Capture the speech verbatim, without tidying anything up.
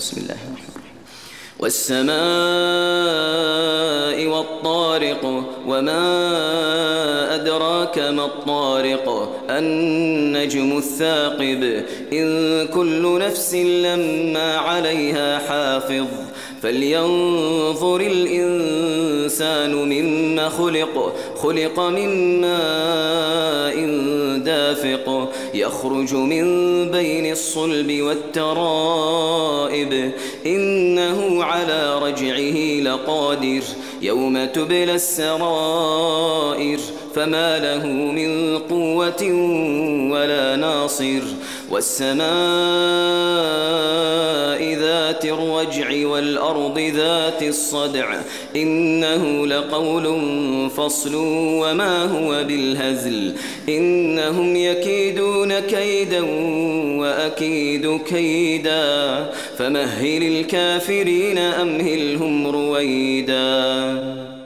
بسم الله الرحمن الرحيم. والسماء والطارق وما أدراك ما الطارق النجم الثاقب إن كل نفس لما عليها حافظ فلينظر الإنسان مما خلق خلق من ماء دافق يخرج من بين الصلب والترائب إنه على رجعه لقادر يوم تبلى السرائر فما له من قوة ولا ناصر والسماء ذات الرجع والأرض ذات الصدع إنه لقول فصل وما هو بالهزل إنهم يكيدون كيدا وأكيد كيدا فمهل الكافرين أمهلهم رويدا.